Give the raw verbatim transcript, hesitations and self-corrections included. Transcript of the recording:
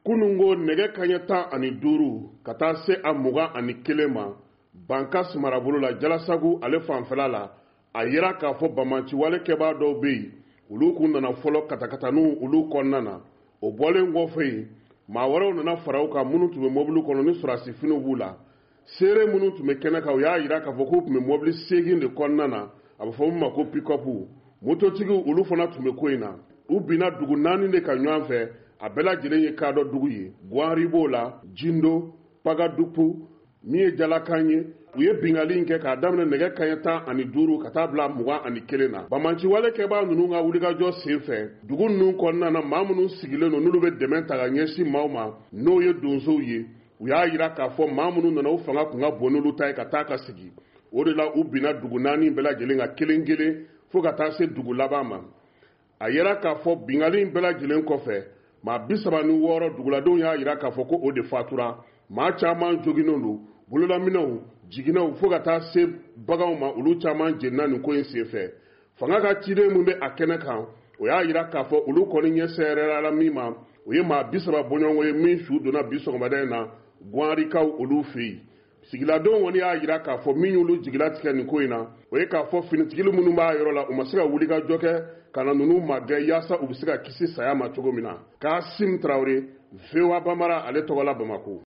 kunungo nɛgɛ kaɲɛ tan ani duuru ka taa se a mugan ani kelen ma Bankas marabolo la Jalasagu ale fanfɛla la a yira k'a fɔ bamanciwale kɛbaa dɔw bɛ yen olu kun nana fɔlɔ katakataninw olu kɔnɔna na o bɔlen kɔfɛ yen maa wɛrɛw nana fara u kan minnu tun bɛ mobili kɔnɔ ni sɔrasi finiw b'u la seere minnu tun bɛ kɛnɛ kan u y'a yira k'a fɔ k'u tun bɛ mobili seegin de kɔnɔna na a bɛ fɔ min ma ko pick-up mototigiw olu fana tun bɛ ko in na u binna dugu naani de ka ɲɔgɔn fɛ a bɛɛ lajɛlen ye kadɔ dugu ye Gwari b'o la Jindo Pagadupu min ye Jalakan ye u ye bingali in kɛ k'a daminɛ nɛgɛ kaɲɛ tan ani duuru ka taa bila mugan ani kelen na bamanciwale kɛbaa ninnu ka wulikajɔ sen fɛ dugu ninnu kɔnɔna na maa minnu sigilen don n'olu bɛ dɛmɛ ta ka ɲɛsin maaw ma n'o ye donsow ye u y'a yira k'a fɔ maa minnu nana u fanga kun ka bon n'olu ta ye ka taa ka sigi o de la u binna dugu naani bɛɛ lajɛlen ka kelen kelen fo ka taa se dugu laban ma a yira k'a fɔ bingali in bɛɛ lajɛlen kɔfɛ maa bi saba ni wɔɔrɔ duguladenw y'a yira k'a fɔ ko o de fatura maa caman joginnen don bololaminɛw jiginɛw fo ka taa se baganw ma olu caman jenina nin ko in senfɛ fanga ka ciden min bɛ a kɛnɛ kan o y'a yira k'a fɔ olu kɔni ɲɛsɛrɛla la min ma o ye maa bi saba bɔɲɔgɔnko ye min su donna bi sɔgɔmada in na Gwarikaw olu fɛ yen sigiladenw kɔni y'a yira k'a fɔ min y'olu jigilatigɛ nin ko in na o ye k'a fɔ finitigili minnu b'a yɔrɔ la u ma se ka wulikajɔ kɛ ka na ninnu magɛ yaasa u bɛ se ka kisi saya ma cogo min na Kasim Traoré V O A Bambara ale tɔgɔ la Bamako.